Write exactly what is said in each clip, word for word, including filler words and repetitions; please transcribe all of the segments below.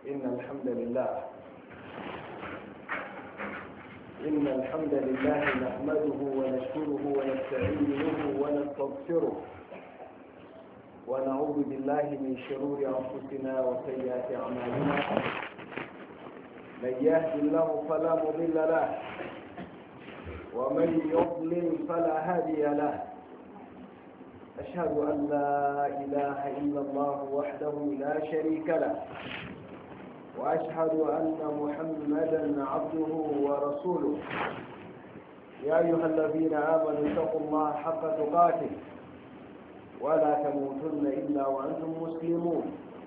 إن الحمد لله إن الحمد لله نحمده ونشكره ونستعينه ونستغفره ونعوذ بالله من شرور أنفسنا وسيئات أعمالنا. من يهد الله فلا مضل له ومن يضلل فلا هادي له. أشهد أن لا إله إلا الله وحده لا شريك له، وأشهد أن محمدا عبده ورسوله. يا أيها الذين آمنوا اتقوا الله حق تقاته ولا تموتن إلا وأنتم مسلمون.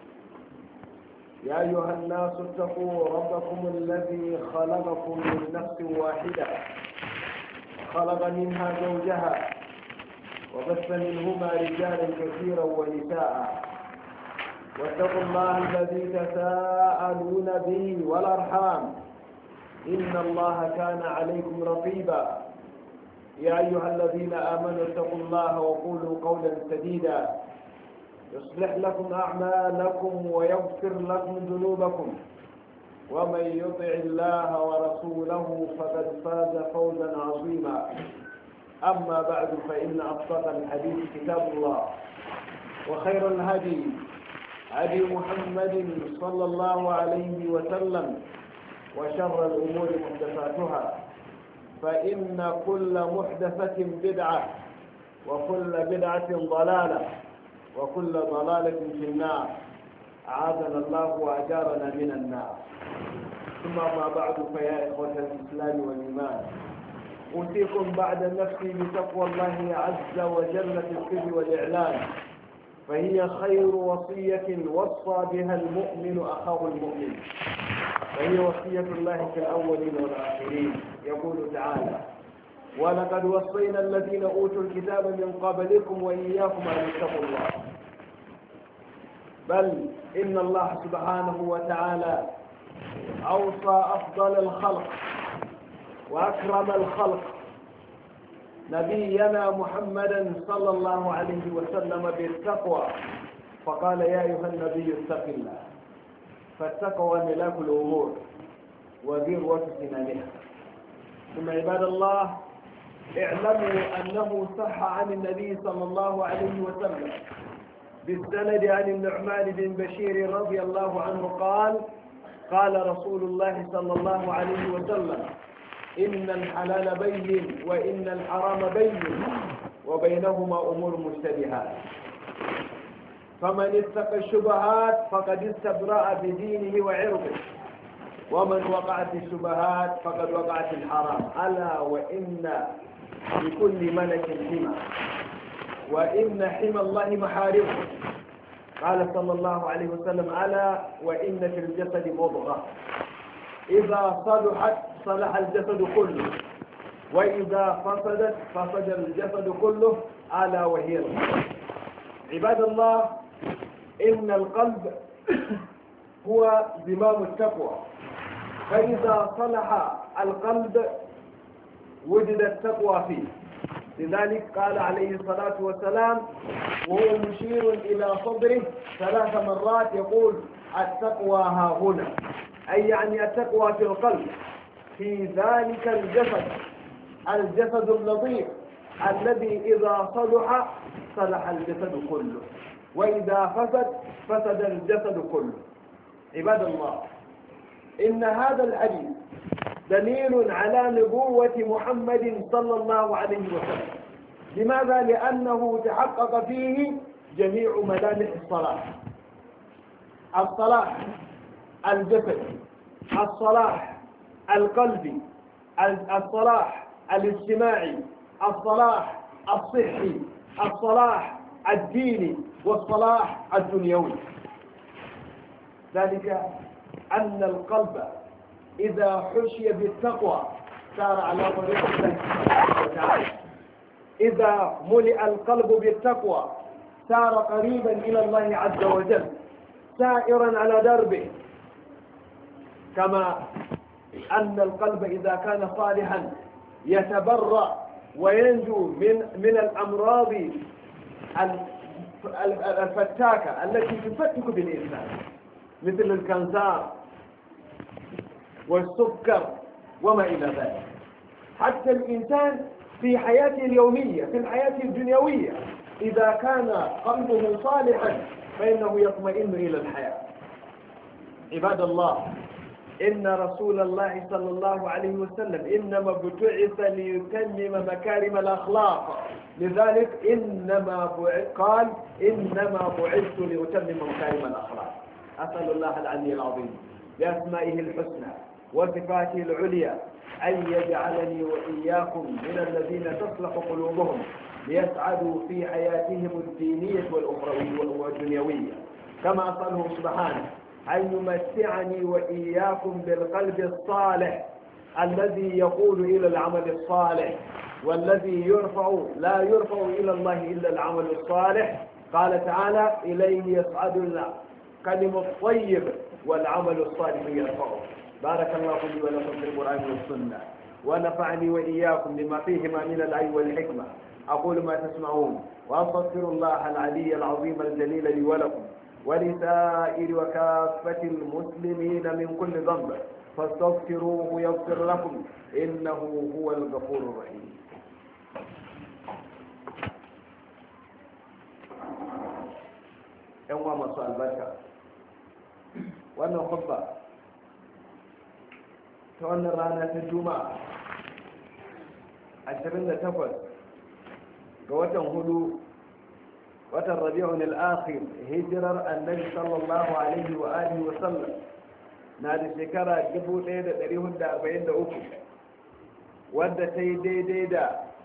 يا أيها الناس اتقوا ربكم الذي خلقكم من نفس واحدة، خلق منها زوجها وبث منهما رجالا كثيرا ونساء. واتقوا الله الذي تساءلون به والأرحام، إن الله كان عليكم رقيبا. يا أيها الذين آمنوا اتقوا الله وقولوا قولا سديدا يصلح لكم أعمالكم ويغفر لكم ذنوبكم، ومن يطع الله ورسوله فقد فاز فوزا عظيما. أما بعد، فإن أصدق الحديث كتاب الله، وخير الهدي هدي محمد صلى الله عليه وسلم، وشر الأمور محدثاتها، فإن كل محدثة بدعة، وكل بدعة ضلالة، وكل ضلالة في النار. أعاذنا الله وأجارنا من النار. ثم ما بعد، فيا إخوة الإسلام والإيمان، أوصيكم بعد نفسي بتقوى الله عز وجل في السر والإعلان، فهي خير وصية وصى بها المؤمن أخاه المؤمن، فهي وصية الله في الأولين والآخرين. يقول تعالى: ولقد وصينا الذين أوتوا الكتاب من قبلكم وإياكم أن اتقوا الله. بل إن الله سبحانه وتعالى أوصى أفضل الخلق وأكرم الخلق نبينا محمدا صلى الله عليه وسلم بالتقوى، فقال: يا أيها النبي اتق الله، فالتقوى ملاك الأمور وذروة سنامها. ثم عباد الله، اعلموا أنه صح عن النبي صلى الله عليه وسلم بالسند عن النعمان بن بشير رضي الله عنه قال: قال رسول الله صلى الله عليه وسلم: إن الحلال بين وإن الحرام بين وبينهما أمور مشتبهات، فمن اتقى الشبهات فقد استبرأ بدينه وعرضه، ومن وقعت الشبهات فقد وقعت الحرام. ألا وإن لكل ملك حمى، وإن حمى الله محارمه. قال صلى الله عليه وسلم: ألا وإن في الجسد مضغة إذا صلحت صلح الجسد كله، وإذا فسدت فسد الجسد كله، ألا وهي القلب. عباد الله، إن القلب هو زمام التقوى، فإذا صلح القلب وجد التقوى فيه. لذلك قال عليه الصلاة والسلام وهو مشير إلى صدره ثلاث مرات يقول: التقوى ها هنا، أي يعني التقوى في القلب، في ذلك الجسد الجسد اللطيف الذي إذا صلح صلح الجسد كله، وإذا فسد فسد الجسد كله. عباد الله، إن هذا الحديث دليل على نبوة محمد صلى الله عليه وسلم. لماذا؟ لأنه تحقق فيه جميع ملامح الصلاح: الصلاح الجسدي، الصلاح القلبي، الصلاح الاجتماعي، الصلاح الصحي، الصلاح الديني، والصلاح الدنيوي. ذلك أن القلب إذا حشي بالتقوى سار على طريق الله سبحانه وتعالى. إذا ملئ القلب بالتقوى سار قريبا إلى الله عز وجل، سائرا على دربه. كما أن القلب إذا كان صالحا يتبرأ وينجو من من الأمراض الفتاكة التي تفتك بالإنسان. مثل الكنسار والسكر وما إلى ذلك. حتى الإنسان في حياته اليومية في الحياة الدنيوية إذا كان قلبه صالحا فإنه يطمئن إلى الحياة. عباد الله، إن رسول الله صلى الله عليه وسلم إنما ابتعث ليتمم مكارم الأخلاق، لذلك إنما قال إنما بعثت لأتمم مكارم الأخلاق. أسأل الله العلي العظيم بأسمائه الحسنى وصفاته العليا أن يجعلني وإياكم من الذين تصلح قلوبهم ليسعدوا في حياتهم الدينية والأخروية والدنيوية، كما أسأله سبحانه أن يمتعني وإياكم بالقلب الصالح الذي يقول إلى العمل الصالح، والذي يرفع لا يرفع إلى الله إلا العمل الصالح. قال تعالى: إليه يصعد الكلم الطيب والعمل الصالح يرفعه. بارك الله لي ولكم في القرآن والسنة، ونفعني وإياكم بما فيهما من العلم والحكمة. أقول ما تسمعون وأستغفر الله العلي العظيم الجليل لي ولكم ولسائر وكافة المسلمين من كل ذنب، فاستغفروه يغفر لكم إنه هو الغفور الرحيم. ‘Yan wa masu albarka, wannan khutba ta wannan rana ta Juma'a ashirin da takwas ga watan hudu watan Rabi'un al-Akhir, hijirar Annabi sallallahu alaihi wa alihi wa sallam na da shekara dubu ɗaya da ɗari hudu da arba'in da uku, wadda ta yi daidai da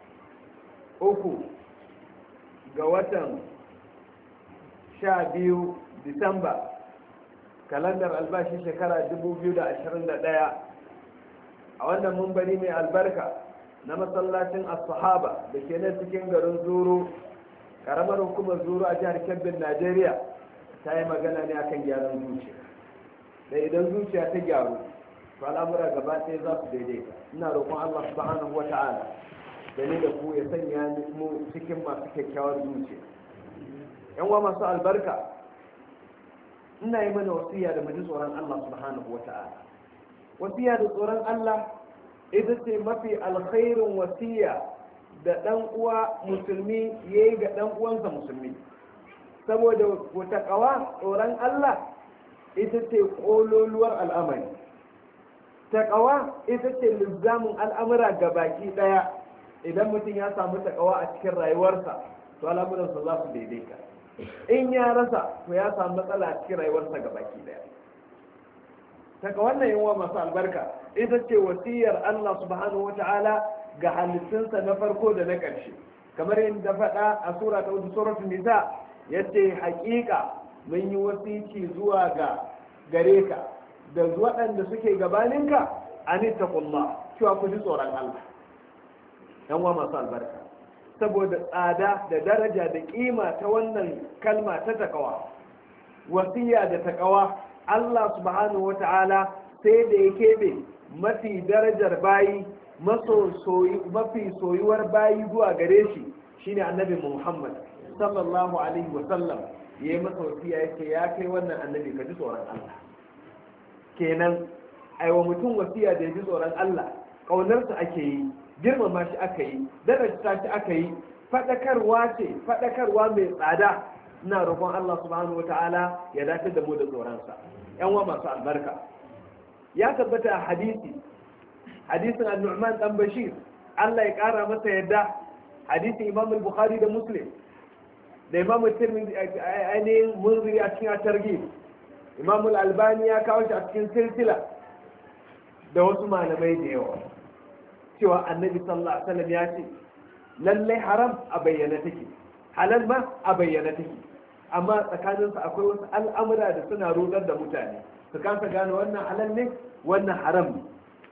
uku ga watan sha biyu Disamba, kalandar albashi shekara dubu biyu da ashirin da ɗaya. A wannan mumbari mai albarka na masallacin as-sahaba da ke nan cikin garin Zuru, karamar hukumar Zuru a jihar Kebbin, Najeriya, ta yi magana ne akan gyaran zuciya. Da idan zuciya ta gyaru, to al'amura gaba ɗaya za su daidaita. Ina roƙon Allah subhanahu wata'ala da ni da ku ya sanya mu cikin masu kyakkyawar zuciya. Yan wa masu albarka, ina yi mana wasiya da mu ji tsoron Allah subhanahu wata'ala. Wasiya da tsoron Allah ita ce mafi alkhairin wasiya da ɗan uwa musulmi ya yi ga ɗan uwansa musulmi, saboda wata ƙawa tsoron Allah ita ce ƙololuwar al'amari. Taƙawa ita ce lizamin al'amura ga baki ɗaya. Idan mutum ya samu taƙawa a cikin rayuwarsa, to al'amuransa za su daidaita. In ya rasa, to ya samu matsala a cikin rayuwarsa ga baki ɗaya. Taka wannan yawa masu albarka ita ce wasiyar Allah subhanahu wata'ala ga halittunsa na farko da na ƙarshe, kamar yadda faɗa a sura ta hudu suratul nisa, yace haƙiƙa mun yi wasici zuwa ga gare ka da waɗanda suke gabaninka an taqullah, cewa ku ji tsoron Allah. yan wa masu albarka, saboda tsada da daraja da kima ta wannan kalma ta takawa, wasiya da takawa, Allah subhanahu wata'ala sai da ya keɓe mafi darajar bayi, mafi soyuwar bayi zuwa gare shi shine annabi Muhammad sallallahu alaihi wa sallam. Ya yi masa wasiya yake, ya kai wannan annabi ka ji tsoron Allah. Kenan aiwa mutum wasiya da ya ji tsoron Allah, ƙaunarsa ake yi, girmama shi aka yi, daraja shi aka yi, faɗakarwa ce, faɗakarwa mai tsada. Ina roƙon Allah subhanahu wata'ala ya dace da mu da tsoronsa. Yan wa masu albarka, ya tabbata a hadisi, hadisin An-Nu'man dan Bashir, Allah ya ƙara masa yadda, hadisin Imam al-Bukhari da Muslim da Imam Tirmidhi ainihin Munziri a cikin at-Targhib, Imam al-Albani ya kawo shi a cikin silsila da wasu malamai da yawa, cewa Annabi sallallahu alaihi wasallam ya ce lallai haram a bayyana take, halal ma a bayyana take, amma tsakaninsu akwai wasu al'amura da suna rudar da mutane, su kasa gane wannan halal ne wannan haram ne.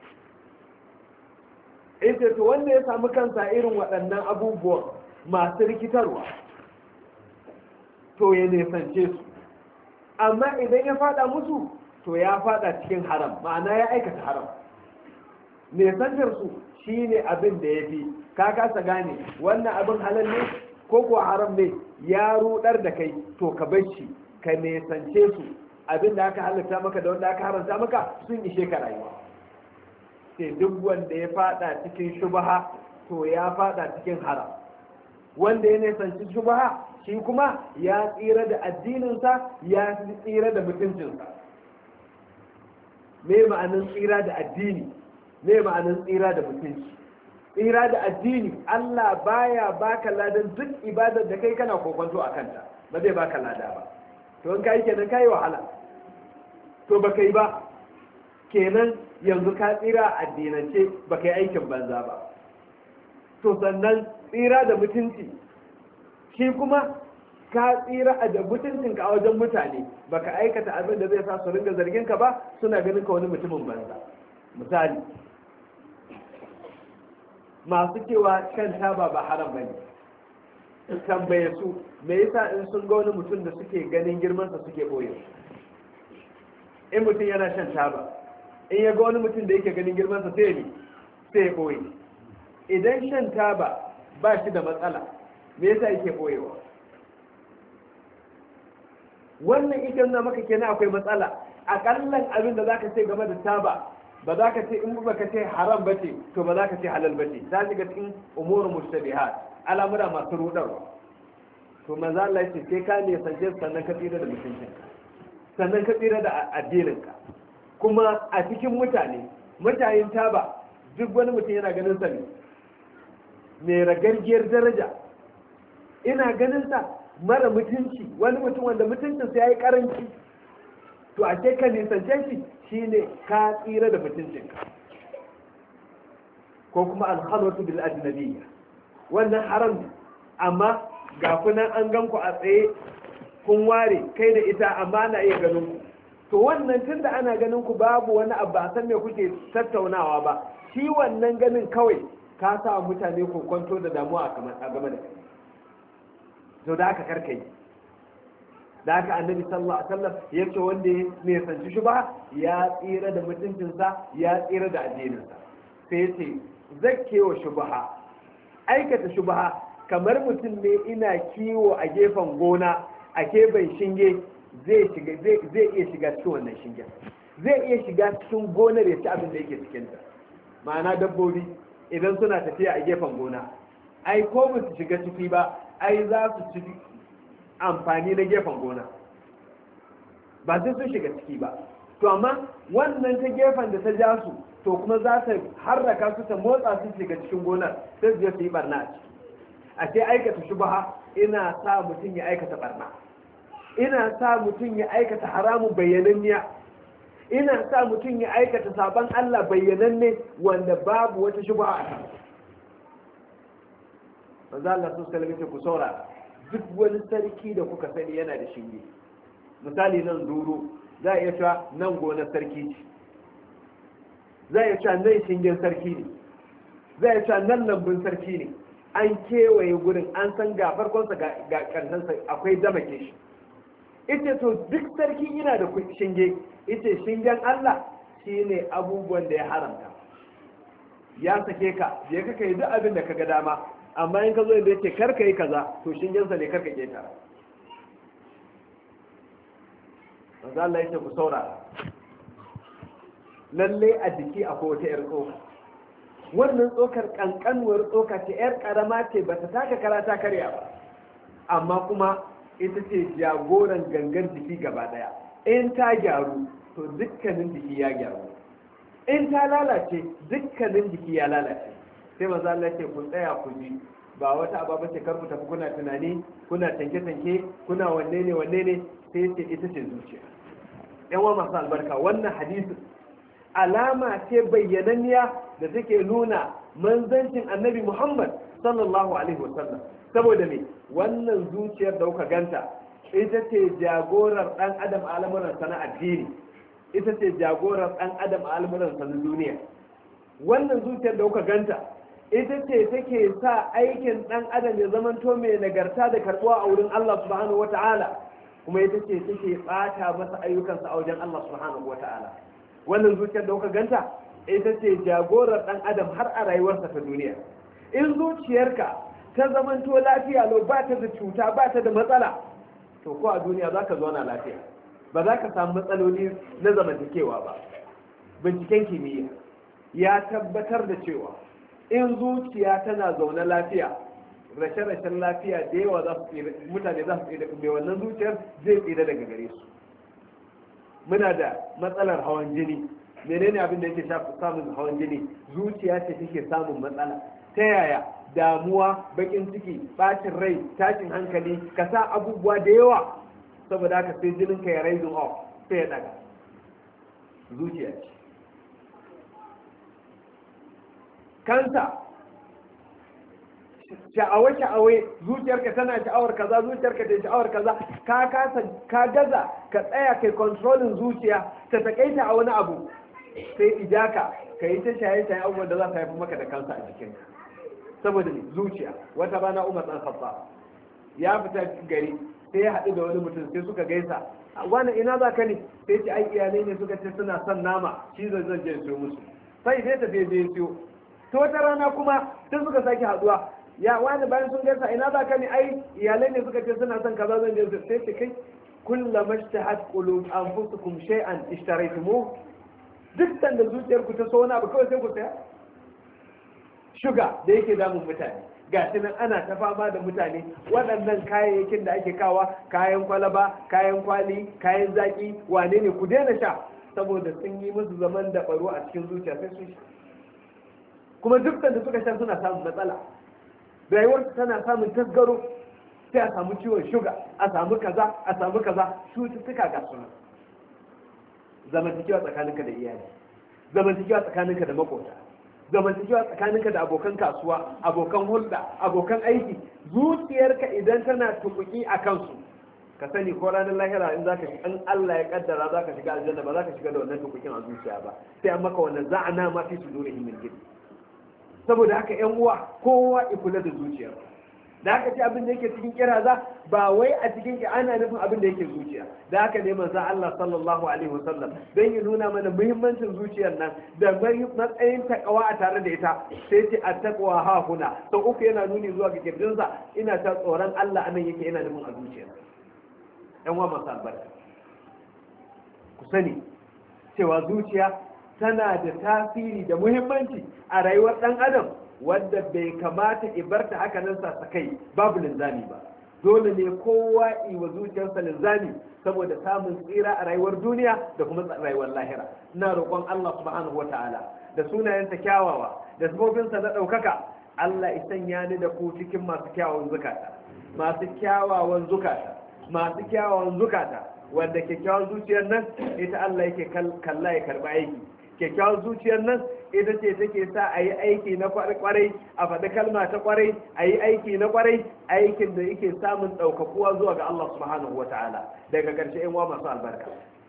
ita to wanda ya samu kansa irin waɗannan abubuwan masu rikitarwa, to ya nesance su, amma idan ya fada musu to ya fada cikin haram, ma'ana ya aikata haram. Nesantar su shine abin da ya fi, ka kasa gane wannan abin halal ne ko kuwa haram ne, ya rudar da kai, to ka bar shi, ka nesance su, abin da aka halitta maka da wanda aka haramta maka sun ishe ka rayuwa. sai duk wanda ya fada cikin shubha to ya fada cikin haram, wanda ya nisanci shubha shi kuma ya tsira da addininsa ya tsira da mutuncinsa. me ma'anin tsira da addini, me ma'anin tsira da mutunci? tsira da addini, Allah baya baka ladan duk ibadar da kai kana kokonto a kanta, ba zai baka lada ba. to in kai kenan kai wahala, to ba kai ba kenan yanzu ka tsira addinance, ba kai aikin banza ba. to sannan tsira da mutunci shi kuma ka tsira a da mutuncinka a wajen mutane, baka aikata abin da zai sa su ringa zargin ka ba, suna ganin ka wani mutumin banza. misali masu cewa shan taba ba haram bane, tambaye su me yasa in sun ga wani mutum da suke ganin girmansa suke boye. in mutum yana shan taba, in ya ga wani mutum da yake ganin girmansa sai ne sai ya boye. idan shan taba ba shi da matsala, me yasa yake boyewa? wannan ita na maka kenan akwai matsala. akallan abin da zaka ce game da taba, ba za ka ce in ba ka ce haram ba ce, to ba za ka ce halal ba ce. ta shiga cikin umurul mushtabihat, al'amura masu rudarwa. to manzo Allah ce sai ka ne sanje sannan ka tsira da mutuncinka, sannan ka tsira da addininka. kuma a cikin mutane mutayin taba, duk wani mutum yana ganin sa ne mai ragargiyar daraja, ina ganin sa mara mutunci, wani mutum wanda mutuncinsa ya yi karanci. to a ce ka nisance shi shine ka tsira da mutuncinka. ko kuma alhalwatu bil ajnabiyya, wannan haram ne, amma ga kunan an gan ku a tsaye kun ware kai da ita, amma na iya ganin ku. to wannan tunda ana ganin ku babu wani abu, a san me kuke tattaunawa ba, shi wannan ganin kawai ka sa mutane kokonto da damuwa a game da kai. to da aka karkai, da aka annabi sallallahu alaihi wasallam ya ce wanda ya sanci shubha ya tsira da mutuncinsa, ya tsira da addininsa. sai ya ce zakkewa shubha, aikata shubha kamar mutum ne ina kiwo a gefen gona, a gefen shinge, zai shiga zai iya shiga cikin wannan shingen, zai iya shiga cikin gonar ya ci abin da yake cikinta. ma'ana dabbobi idan suna tafiya a gefen gona, ai ko ba su shiga ciki ba, ai za su ci amfani na gefen gona, ba sai sun shiga ciki ba. to amma wannan ta gefen da ta ja su, to kuma za ta harraka su, ta motsa su shiga cikin gonar, sai su je su yi barna a ciki. a ce aikata shubha ina sa mutum ya aikata barna, ina sa mutum ya aikata haramun bayyananniya, ina sa mutum ya aikata saban Allah bayyananne wanda babu wata shubha a kan. manzo Allah sun kalmi ku saurara, duk wani sarki da kuka sani yana da shinge. misali nan duro za a iya cewa nan gonar sarki ce, za a iya cewa nan shingen sarki ne, za a iya cewa nan lambun sarki ne. an kewaye gurin, an san ga farkonsa ga ƙarshensa, akwai damake shi. ita to duk sarki yana da shinge. ita shingen Allah shine abubuwan da ya haramta. ya sake ka je ka kai duk abin da ka ga dama, amma in ka zo inda yake karka yi kaza, to shingensa ne karka keta. manzo Allah yake ku saurara, lalle a jiki akwai wata yar tsoka. wannan tsokar kankanuwar tsoka ce, yar karama ce, ba ta taka karata karya ba, amma kuma ita ce jagoran gangan jiki gaba daya. in ta gyaru to dukkanin jiki ya gyaru, in ta lalace dukkanin jiki ya lalace. sai manzo Allah ya ce ku tsaya ku ji, ba wata ababa ce kar ku tafi kuna tunani, kuna tanke tanke, kuna wanne ne wanne ne, sai ce ita ce zuciya. yan wa masu albarka, wannan hadisi alama ce bayyananniya da take nuna manzancin annabi Muhammad sallallahu alaihi wasallam. saboda me? wannan zuciyar da kuka ganta ita ce jagorar dan adam a al'amuran sana addini, ita ce jagorar dan adam a al'amuran sana duniya. wannan zuciyar da kuka ganta ita ce take sa aikin dan adam ya zamanto mai nagarta da karbuwa a wurin Allah subhanahu wata'ala, kuma ita ce take bata masa ayyukansa a wajen Allah subhanahu wata'ala. wannan zuciyar da kuka ganta ita ce jagorar dan adam har a rayuwarsa ta duniya. in zuciyarka ta zamanto lafiya lau, ba ta da cuta, ba ta da matsala, to ko a duniya za ka zauna lafiya. ba za ka samu matsaloli na zamantakewa ba. Binciken kimiyya ya tabbatar da cewa in zuciya tana zaune lafiya, rashe-rashen lafiya da yawa za su mutane za su tsira, mai wannan zuciyar zai tsira daga gare su. Muna da matsalar hawan jini. Menene abin da yake samun hawan jini? Zuciya ce take samun matsala. Ta yaya? Damuwa, bakin ciki, bacin rai, tashin hankali, ka sa abubuwa da yawa, saboda haka sai jinin ka ya raising off, sai ya daga. Zuciya ce. Kansa, sha'awa-sha'awai, zuciyarka tana sha'awar kaza, zuciyarka ta sha'awar kaza, ka kasa ka gaza ka tsaya kai controlling zuciya ta takaita a wani abu, sai ijaka ka yi ta shaye-shaye abubuwan da za su haifi maka da kansa a jikinka. Saboda zuciya. Wata rana Umar dan Khattab ya fita gari, sai ya haɗu da wani mutum, sai suka gaisa. Wani ina za ka ne? Sai ce ai iyalai ne suka ce suna son nama, shi zai zan je siyo musu. Sai zai tafi je siyo. To wata rana kuma sai suka sake haɗuwa. Ya wani bayan sun gaisa, ina za ka ne? Ai iyalai ne suka ce suna son kaza zan je siyo. Sai ce kai kullama ishtahat qulub anfusukum shay'an ishtaraytumuh. Duk sanda zuciyarku ta so wani abu kawai sai ku saya. Shuga da yake damun mutane, ga shi nan ana ta fama da mutane, waɗannan kayayyakin da ake kawa, kayan kwalaba, kayan kwali, kayan zaki, wane ne, ku daina sha, saboda sun yi musu zaman da baro a cikin zuciya sai sun sha. Kuma duk da suka sha suna samun matsala, rayuwarsu tana samun tasgaro, sai a samu ciwon shuga, a samu kaza, a samu kaza, cututtuka ga suna. Zamantakewa tsakaninka da iyali, zamantakewa tsakaninka da makota, zamantakewa tsakaninka da abokan kasuwa, abokan hulɗa, abokan aiki. Zuciyarka idan tana tukuki a kansu, ka sani ko ranar lahira in zaka in Allah ya kaddara zaka shiga aljanna, ba zaka shiga da wannan tukukin a zuciya ba, sai an maka wannan za'ana ma fi sudurihim min gid. Saboda haka ƴan uwa, kowa ya kula da zuciya. Da haka ce abin da yake cikin kiraza ba wai a cikin ki ana nufin abin da yake zuciya. Da haka ne manzo Allah sallallahu alaihi wasallam dan ya nuna mana muhimmancin zuciyar nan da matsayin takawa a tare da ita, sai ce attaqwa ha huna. To uku yana nuni zuwa ga kirjinsa, ina ta tsoron Allah anan yake, ina nufin a zuciya. Ɗan uwa masu albarka, ku sani cewa zuciya tana da tasiri da muhimmanci a rayuwar ɗan adam, wadda bai kamata ibarta haka nan sa kai babu linzami ba. Dole ne kowa yi wa zuciyarsa linzami saboda samun tsira a rayuwar duniya da kuma rayuwar lahira. Ina roƙon Allah subhanahu wa ta'ala da sunayensa kyawawa da sifofinsa na ɗaukaka, Allah ya sanya ni da ku cikin masu kyawawan zukata, masu kyawawan zukata, masu kyawawan zukata, wanda kyakkyawan zuciyar nan ita Allah yake kalla ya karɓi aiki. Kyakkyawar zuciyar nan ita ce take sa a yi aiki na kwarai, a faɗi kalma ta kwarai, a yi aiki na kwarai, aikin da yake samun ɗaukakuwa zuwa ga Allah subhanahu wa ta'ala. Daga ƙarshe yan uwa masu albarka,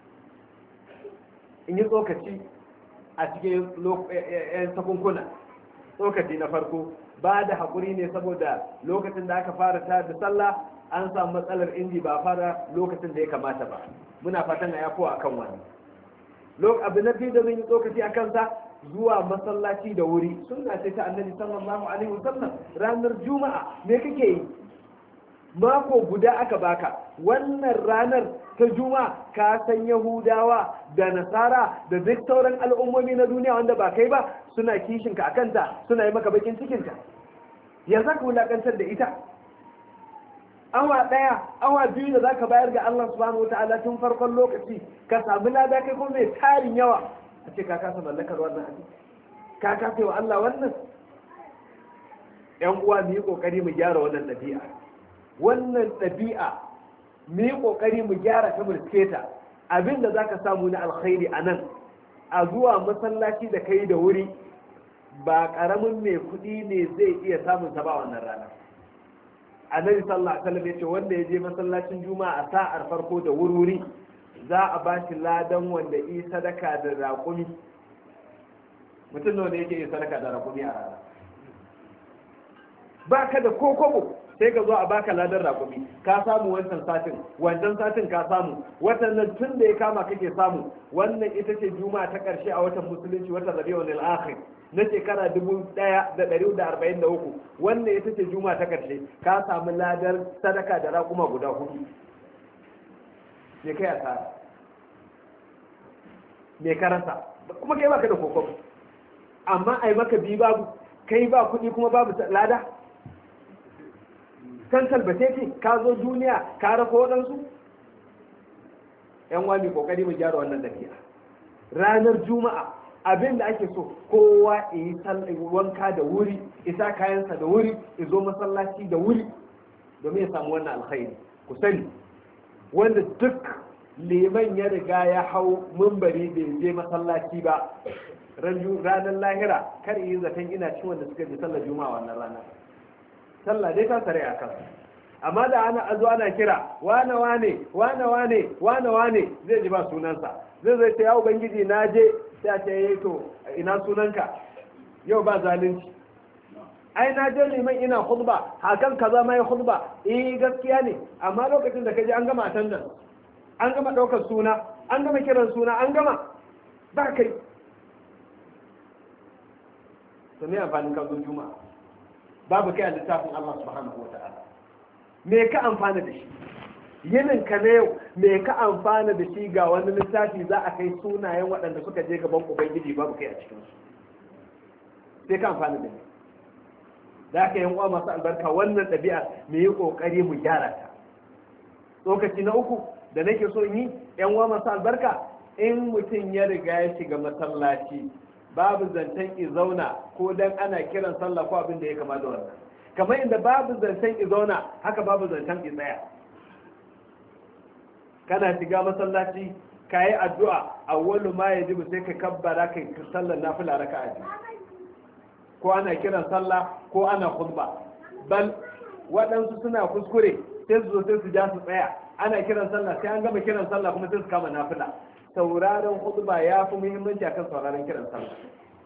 in yi tsokaci a cikin yan sakunkuna. Tsokaci na farko, ba da haƙuri ne saboda lokacin da aka fara ta da sallah an samu matsalar inji, ba fara lokacin da ya kamata ba. Muna fatan a yafo a kan wani. Abu na biyu da zan yi tsokaci a kansa, zuwa masallaci da wuri. Sunna ce ta annabi sallallahu alaihi wasallam. Ranar juma'a me kake yi? Mako guda aka baka, wannan ranar ta juma'a ka san Yahudawa da Nasara da duk sauran al'ummomi na duniya wanda ba kai ba suna kishinka a kanta, suna yi maka bakin cikinta. Ya za ka wulakantar da ita? Awa ɗaya, awa biyu da za ka bayar ga Allah subhanahu wa ta'ala tun farkon lokaci, ka samu lada kai kuma mai tarin yawa, a ce ka kasa mallakar wannan abin, ka kasa wa Allah wannan. ‘Yan uwa mu yi ƙoƙari mu gyara wannan ɗabi'a, wannan ɗabi'a mu yi ƙoƙari mu gyara ta mulke ta. Abin da za ka samu na alkhairi a nan, a zuwa masallaci da kai da wuri, ba ƙaramin mai kuɗi ne zai iya samun ta ba wannan rana. Annabi sallallahu alaihi wasallam yace wanda ya je masallacin juma'a a sa'ar farko da wurwuri, za a ba shi ladan wanda yi sadaka da raƙumi. Mutum nawa ne yake yi sadaka da raƙumi a rana? Ba ka da kokobo, sai ka zo a baka ladan raƙumi. Ka samu wancan satin, wancan satin ka samu, watan nan tun da ya kama kake samu. Wannan ita ce juma'a ta ƙarshe a watan musulunci, watan rabiul akhir na shekara dubu ɗaya da ɗari da arba'in da uku. Wannan ita ce juma'a ta ƙarshe, ka samu ladar sadaka da raƙuma guda hudu. Me kai asara? me karanta kuma kai baka da kokon amma ai maka bi babu kai ba kuɗi kuma babu lada kan kalbace ce ka zo duniya ka rako waɗansu yan wani kokari mu gyara wannan dabi'a ranar juma'a abin da ake so kowa yi wanka da wuri isa kayansa da wuri izo masallaci da wuri domin ya samu wannan alkhairi ku sani wanda duk liman ya riga ya hau mumbari bai je masallaci ba ranar lahira kar yi zaton ina cin wanda suka ji sallar juma'a wannan rana sallah dai ta sare a kansa amma da ana azo ana kira wane wane wane wane wane wane zai ji ba sunansa zai zai ce ya ubangiji na je sai a ce yayi to ina sunanka yau ba zalunci ai na je liman ina khutba hakan kaza mai khutba eh gaskiya ne amma lokacin da kaje an gama tantan an gama daukar suna an gama kiran suna an gama ba kai to me amfanin ka zo juma'a babu kai a littafin Allah subhanahu wataala me ka amfana da shi yinin ka na yau me ka amfana da shi ga wani littafi za a kai sunayen waɗanda suka je gaban ubangiji babu kai a cikinsu sai ka amfana da shi da aka yi uwa masu albarka wannan ɗabi'a mu yi ƙoƙari mu gyara ta lokaci na uku da nake so yi yan uwa masu albarka in mutum ya riga ya shiga masallaci babu zancen izauna ko dan ana kiran sallah ko abin da ya kama da wannan kamar inda babu zancen izauna haka babu zancen tsaya kana shiga masallaci ka yi addu'a awwalu ma yajibu sai ka kabbara kai sallar nafila raka'a biyu ko ana kiran sallah ko ana khutba bal waɗansu suna kuskure sai su zo sai su ja su tsaya ana kiran sallah sai an gama kiran sallah kuma sai su kama nafila sauraron khutba ya fi muhimmanci akan sauraron kiran sallah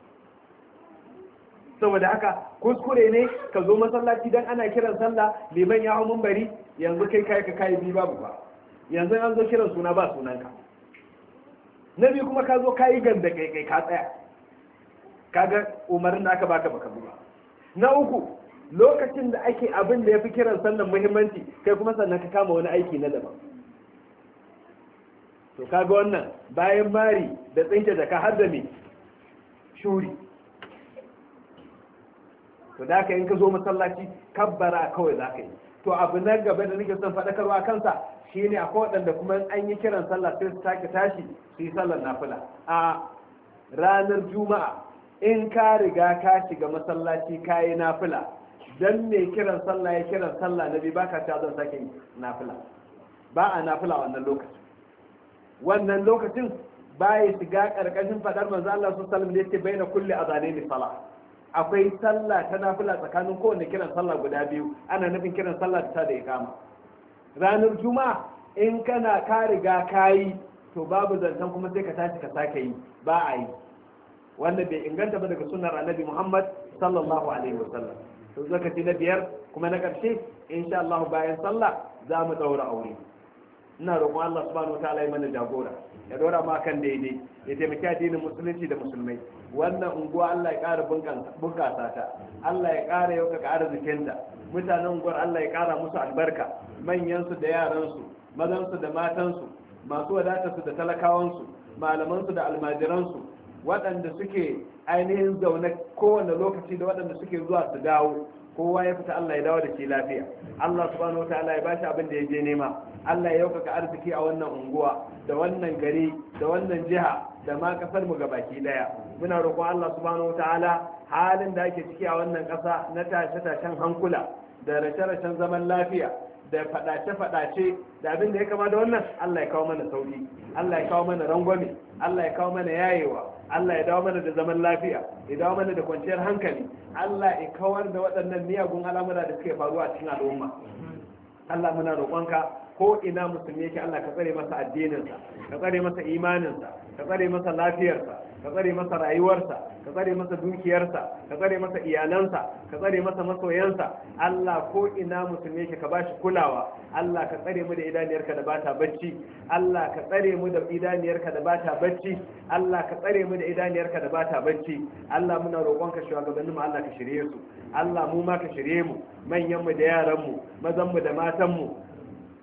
saboda haka kuskure ne ka zo masallaci dan ana kiran sallah liman ya hau munbari yanzu kai kai ka kai bi babu ba yanzu an zo kiran suna ba sunanka na biyu kuma ka zo kayi ganda kai kai ka tsaya kaga umarin da aka baka baka ba na uku lokacin da ake abin da yafi kiran sallan muhimmanci kai kuma sannan ka kama wani aiki na daban to kaga wannan bayan mari da tsinke da ka har da me shuri to da ka in ka zo masallaci kabbara kawai za ka yi to abu na gaba da nake son faɗakarwa kansa shine akwai waɗanda kuma an yi kiran sallah sai su sake tashi su yi sallar nafila a ranar juma'a in ka riga ka shiga masallaci ka yi nafila dan mai kiran sallah ya kiran sallah na biyu baka ta zan sake yi nafila ba a nafila wannan lokacin wannan lokacin baya shiga karkashin fadar manzo Allah sallallahu alaihi wasallam da yake baina kulli azanaini salah akwai sallah ta nafila tsakanin kowanne kiran sallah guda biyu ana nufin kiran sallah ta da ikama ranar juma'a in kana ka riga kayi to babu zancen kuma sai ka tashi ka sake yi ba a yi wannan bai inganta ba daga sunnar annabi Muhammad sallallahu alaihi wasallam to zakati na biyar kuma na karshe insha Allah bayan sallah za mu daura aure ina roƙon Allah subhanahu wataala ya mana jagora ya dora ma kan daidai ya taimaki addinin musulunci da musulmai wannan unguwa Allah ya ƙara bunƙasa ta Allah ya ƙara yaukaka arzikinta mutanen unguwar Allah ya ƙara musu albarka manyansu da yaransu mazansu da matansu masu wadatarsu da talakawansu malamansu da almajiransu waɗanda suke ainihin zaune kowane lokaci da waɗanda suke zuwa su dawo kowa ya fita Allah ya dawo da shi lafiya Allah subhanahu wataala ya bashi abin da ya je nema Allah ya yaukaka arziki a wannan unguwa da wannan gari da wannan jiha da ma kasar mu gabaki daya muna roƙon Allah subhanahu wataala halin da ake ciki a wannan ƙasa na tashe-tashen hankula da rashe-rashen zaman lafiya da faɗace-faɗace da abin da ya kama da wannan Allah ya kawo mana sauki Allah ya kawo mana rangwame Allah ya kawo mana yayewa Allah ya dawo mana da zaman lafiya ya dawo mana da kwanciyar hankali Allah ya kawar da waɗannan miyagun al'amura da suke faruwa a cikin al'umma Allah muna roƙonka ko ina musulmi yake Allah ka tsare masa addininsa ka tsare masa imaninsa ka tsare masa lafiyarsa ka tsare masa rayuwarsa ka tsare masa dukiyarsa ka tsare masa iyalansa ka tsare masa masoyansa Allah ko ina musulmi yake ka bashi kulawa Allah ka tsare mu da idaniyarka da bata bacci Allah ka tsare mu da idaniyarka da bata bacci Allah ka tsare mu da idaniyarka da bata bacci Allah muna roƙonka shugabannin mu Allah ka shirye su Allah mu ma ka shirye mu manyan mu da yaran mu mazan mu da matan mu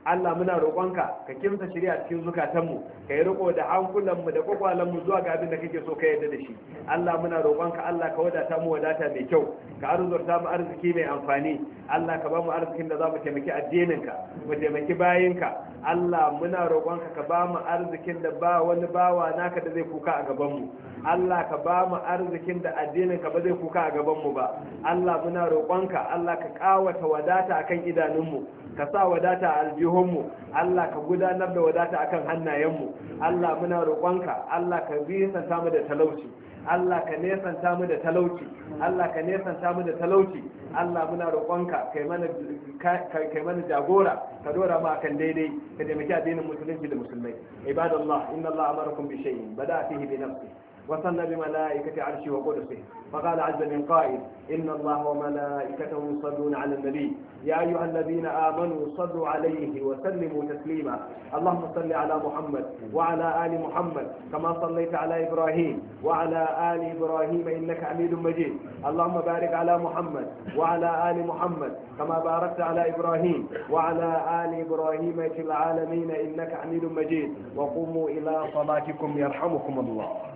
Allah muna roƙonka ka kimsa shari'a cikin zukatanmu ka yi riko da hankulanmu da kwakwalanmu zuwa ga abin da kake so ka yarda da shi Allah muna roƙonka Allah ka wadata mu wadata mai kyau ka arzurta mu arziki mai amfani Allah ka ba mu arzikin da za mu taimaki addininka mu taimaki bayinka Allah muna roƙonka ka ba mu arzikin da ba wani bawa naka da zai kuka a gabanmu Allah ka ba mu arzikin da addininka ba zai kuka a gabanmu ba Allah muna roƙonka Allah ka kawata wadata akan idanunmu ka sa wadata a aljihunmu Allah ka gudanar da wadata akan hannayenmu Allah muna roƙonka Allah ka nisanta mu da talauci Allah ka nesanta mu da talauci Allah ka nesanta mu da talauci Allah muna roƙonka kai mana kai mana jagora ka dora mu akan daidai ka taimaki addinin musulunci da musulmai ibadallah inna Allah amarakum bi shay'in bada fihi bi nafsihi وصلنا بملائكة عرشه وقدسه فقال عز من قائل إن الله وملائكته يصلون على النبي يا أيها الذين آمنوا صلوا عليه وسلموا تسليما اللهم صل على محمد وعلى آل محمد كما صليت على إبراهيم وعلى آل إبراهيم إنك حميد مجيد اللهم بارك على محمد وعلى آل محمد كما باركت على إبراهيم وعلى آل إبراهيم في العالمين إنك حميد مجيد وقوموا إلى صلاتكم يرحمكم الله